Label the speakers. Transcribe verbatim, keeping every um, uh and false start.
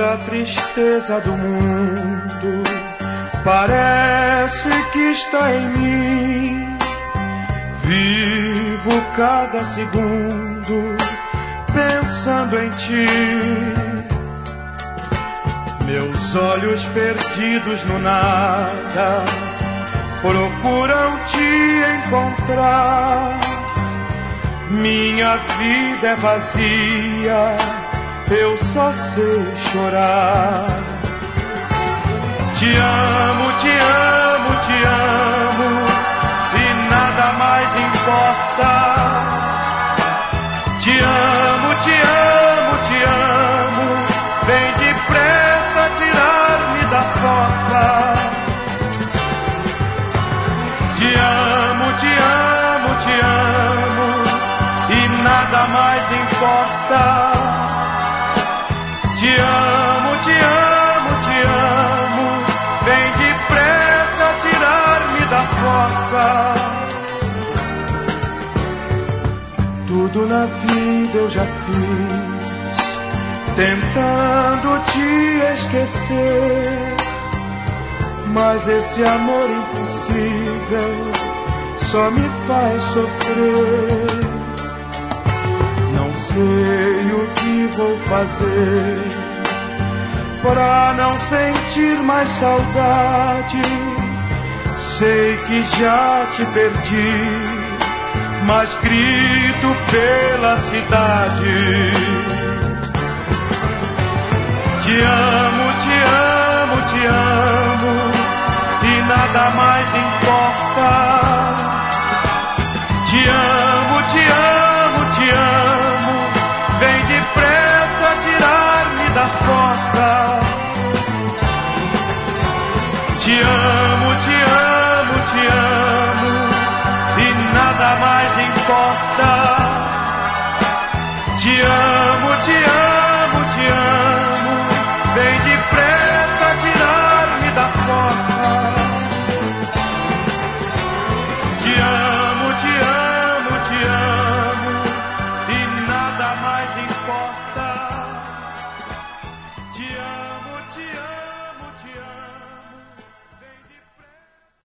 Speaker 1: Toda tristeza do mundo parece que está em mim. Vivo cada segundo pensando em ti. Meus olhos perdidos no nada procuram te encontrar. Minha vida é vazia, eu só sei chorar. Te amo, te amo, te amo, e nada mais importa. Te amo, te amo, te amo, vem depressa tirar-me da fossa. Te amo, te amo, te amo, e nada mais importa. Te amo, te amo, te amo, vem depressa tirar-me da fossa. Tudo na vida eu já fiz, tentando te esquecer, mas esse amor impossível só me faz sofrer. Não sei o que vou fazer pra não sentir mais saudade. Sei que já te perdi, mas grito pela cidade. Te amo, te amo, te amo, e nada mais importa. Te amo, te amo, te amo, vem depressa tirar-me da fossa. Te amo, te amo, te amo, e nada mais importa.